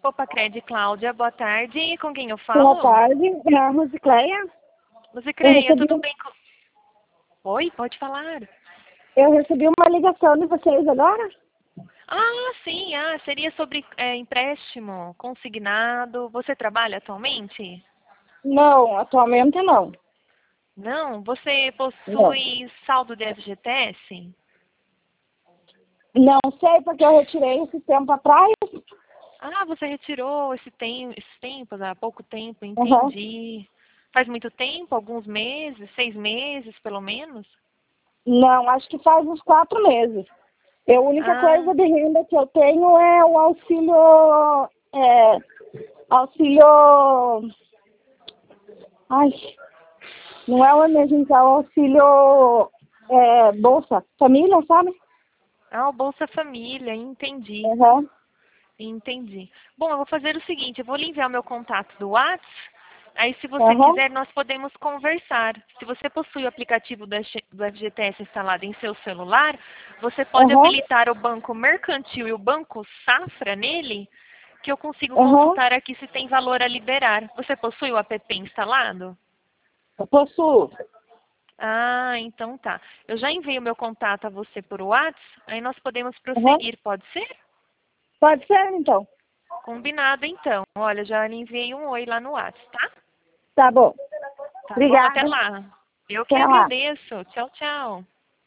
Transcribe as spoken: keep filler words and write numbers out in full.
Opa, Cred, Cláudia, boa tarde. Com quem eu Boa falo? tarde, é a Rosicleia. Rosicleia, recebi, tudo bem com... Oi, pode falar. eu recebi uma ligação de vocês agora? Ah, sim, ah, seria sobre é, empréstimo consignado. Você trabalha atualmente? Não, atualmente não. Não? Você Não. possui saldo de F G T S? Não sei porque eu retirei esse tempo atrás. Ah, você retirou esse tem, esses tempos, há pouco tempo, Uhum. entendi. Faz muito tempo? Alguns meses? Seis meses, pelo menos? Não, acho que faz uns quatro meses. E a única Ah, coisa de renda que eu tenho é o auxílio... É, auxílio... Ai, não é o emergencial, é o auxílio... É, Bolsa Família, sabe? ah, o Bolsa Família, entendi. Uhum. Entendi. Bom, eu vou fazer o seguinte, eu vou lhe enviar meu contato do WhatsApp, aí se você Uhum. quiser nós podemos conversar. Se você possui o aplicativo do F G T S instalado em seu celular, você pode Uhum. habilitar o Banco Mercantil e o Banco Safra nele, que eu consigo Uhum. consultar aqui se tem valor a liberar. Você possui o app instalado? Eu possuo. Ah, então tá. Eu já enviei o meu contato a você por WhatsApp, aí nós podemos Uhum. prosseguir, pode ser? Pode ser, então. Combinado, então. Olha, já lhe enviei um oi lá no WhatsApp, tá? Tá bom. Tá bom, até Obrigada. lá. Eu que Até lá. agradeço. Tchau, tchau.